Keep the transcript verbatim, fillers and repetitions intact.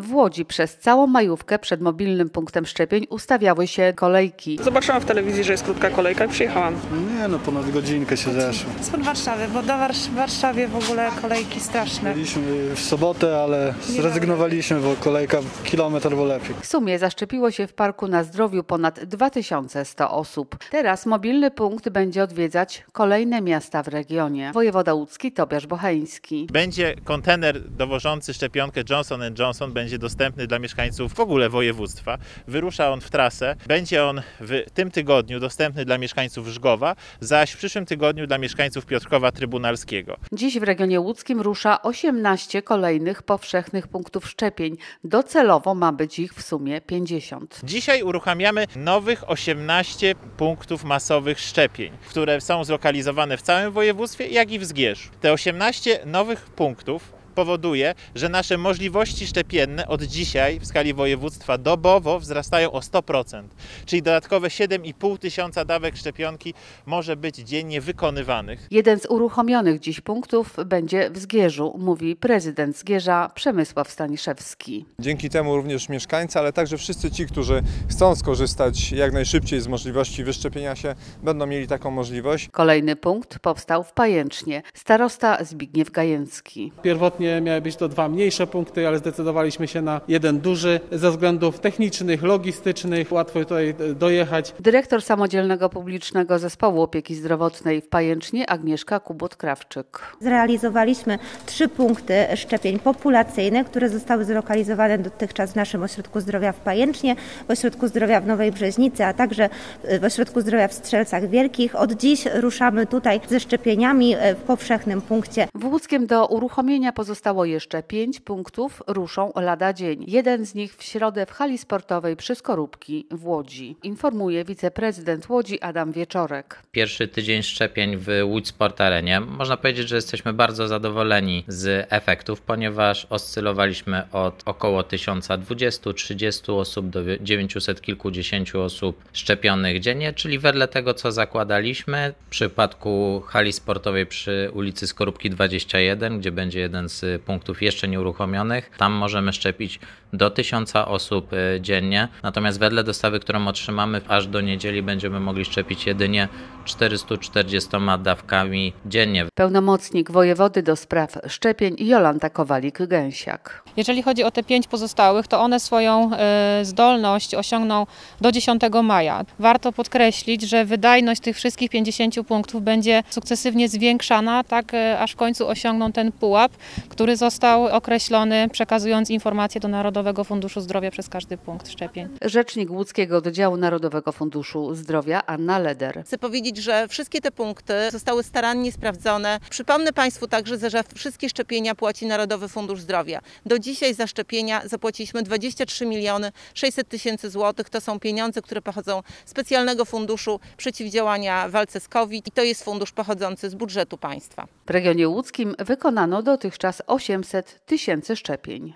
W Łodzi przez całą majówkę przed mobilnym punktem szczepień ustawiały się kolejki. Zobaczyłam w telewizji, że jest krótka kolejka i przyjechałam. Nie no, ponad godzinkę się zeszło. Spod Warszawy, bo do Warsz- w Warszawie w ogóle kolejki straszne. Byliśmy w sobotę, ale zrezygnowaliśmy, bo kolejka kilometr albo lepiej. W sumie zaszczepiło się w Parku na Zdrowiu ponad dwa tysiące sto osób. Teraz mobilny punkt będzie odwiedzać kolejne miasta w regionie. Wojewoda łódzki Tobiasz Bocheński. Będzie kontener dowożący szczepionkę Johnson and Johnson, będzie dostępny dla mieszkańców w ogóle województwa. Wyrusza on w trasę. Będzie on w tym tygodniu dostępny dla mieszkańców Żgowa, zaś w przyszłym tygodniu dla mieszkańców Piotrkowa Trybunalskiego. Dziś w regionie łódzkim rusza osiemnaście kolejnych powszechnych punktów szczepień. Docelowo ma być ich w sumie pięćdziesiąt. Dzisiaj uruchamiamy nowych osiemnaście punktów masowych szczepień, które są zlokalizowane w całym województwie, jak i w Zgierzu. Te osiemnaście nowych punktów powoduje, że nasze możliwości szczepienne od dzisiaj w skali województwa dobowo wzrastają o sto procent, czyli dodatkowe siedem i pół tysiąca dawek szczepionki może być dziennie wykonywanych. Jeden z uruchomionych dziś punktów będzie w Zgierzu, mówi prezydent Zgierza Przemysław Staniszewski. Dzięki temu również mieszkańcy, ale także wszyscy ci, którzy chcą skorzystać jak najszybciej z możliwości wyszczepienia się, będą mieli taką możliwość. Kolejny punkt powstał w Pajęcznie. Starosta Zbigniew Gajęcki. Pierwotnie miały być to dwa mniejsze punkty, ale zdecydowaliśmy się na jeden duży ze względów technicznych, logistycznych. Łatwo tutaj dojechać. Dyrektor Samodzielnego Publicznego Zespołu Opieki Zdrowotnej w Pajęcznie Agnieszka Kubot-Krawczyk. Zrealizowaliśmy trzy punkty szczepień populacyjnych, które zostały zlokalizowane dotychczas w naszym Ośrodku Zdrowia w Pajęcznie, w Ośrodku Zdrowia w Nowej Brzeźnicy, a także w Ośrodku Zdrowia w Strzelcach Wielkich. Od dziś ruszamy tutaj ze szczepieniami w powszechnym punkcie. W Łódzkiem do uruchomienia pozostało jeszcze pięć punktów, ruszą lada dzień. Jeden z nich w środę w hali sportowej przy Skorupki w Łodzi. Informuje wiceprezydent Łodzi Adam Wieczorek. Pierwszy tydzień szczepień w Łódź Sport Arenie. Można powiedzieć, że jesteśmy bardzo zadowoleni z efektów, ponieważ oscylowaliśmy od około tysiąc dwadzieścia do trzydziestu osób do dziewięciuset kilkudziesięciu osób szczepionych dziennie, czyli wedle tego, co zakładaliśmy. W przypadku hali sportowej przy ulicy Skorupki dwadzieścia jeden, gdzie będzie jeden z punktów jeszcze nieuruchomionych, tam możemy szczepić do tysiąca osób dziennie. Natomiast wedle dostawy, którą otrzymamy, aż do niedzieli będziemy mogli szczepić jedynie czterysta czterdzieści dawkami dziennie. Pełnomocnik wojewody do spraw szczepień Jolanta Kowalik-Gęsiak. Jeżeli chodzi o te pięć pozostałych, to one swoją y, zdolność osiągną do dziesiątego maja. Warto podkreślić, że wydajność tych wszystkich pięćdziesięciu punktów będzie sukcesywnie zwiększana, tak y, aż w końcu osiągną ten pułap, który został określony, przekazując informacje do Narodowego Funduszu Zdrowia przez każdy punkt szczepień. Rzecznik Łódzkiego Oddziału Narodowego Funduszu Zdrowia Anna Leder. Chcę powiedzieć, że wszystkie te punkty zostały starannie sprawdzone. Przypomnę Państwu także, że wszystkie szczepienia płaci Narodowy Fundusz Zdrowia. Do dzisiaj za szczepienia zapłaciliśmy dwadzieścia trzy miliony sześćset tysięcy złotych. To są pieniądze, które pochodzą z specjalnego funduszu przeciwdziałania walce z COVID i to jest fundusz pochodzący z budżetu państwa. W regionie łódzkim wykonano dotychczas osiemset tysięcy szczepień.